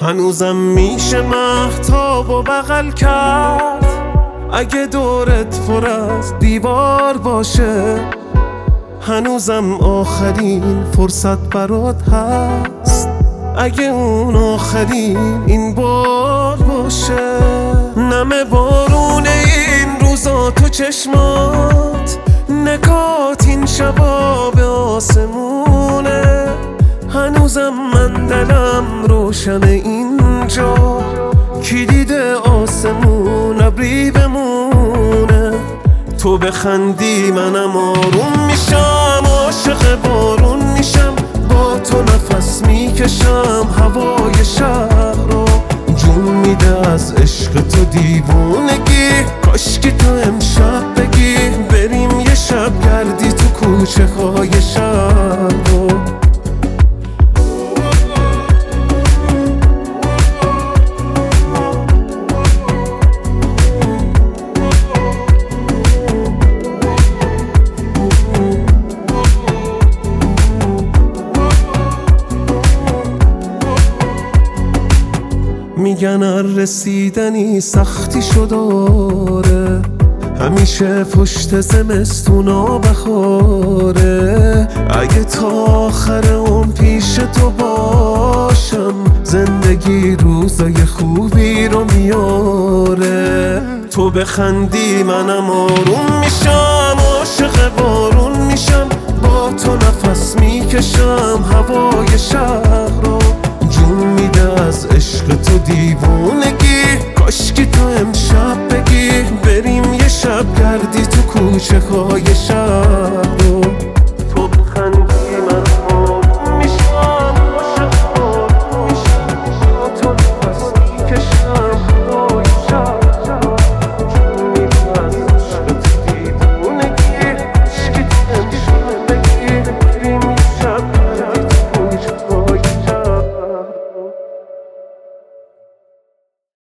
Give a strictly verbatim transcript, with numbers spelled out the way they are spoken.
هنوزم میشه مهتاب و بغل کرد اگه دورت پر از دیوار باشه. هنوزم آخرین فرصت برات هست اگه اون آخرین این بار باشه. نم بارون این روزا تو چشمات، نکات این شبا به آسمونه. هنوزم من دلم روشن اینجا، کلید آسمون ابری بمونه. تو بخندی منم آروم میشم، عاشق بارون میشم، با تو نفس میکشم هوای شهر رو. جون میده از عشق تو دیوونگی، کاشکی تو امشب بگی بریم یه شب گردی تو کوچه های شهر رو. میگن هر رسیدنی سختی شو داره، همیشه پشت زمستونا بخاره. اگه تا آخر اون پیش تو باشم، زندگی روزای خوبی رو میاره. تو بخندی منم آروم میشم، عاشق بارون میشم، با تو نفس میکشم هوای شهر رو. جون میده از عشق تو دیوونگی، کاشکی تو امشب بگی بریم یه شب گردی تو کوچه های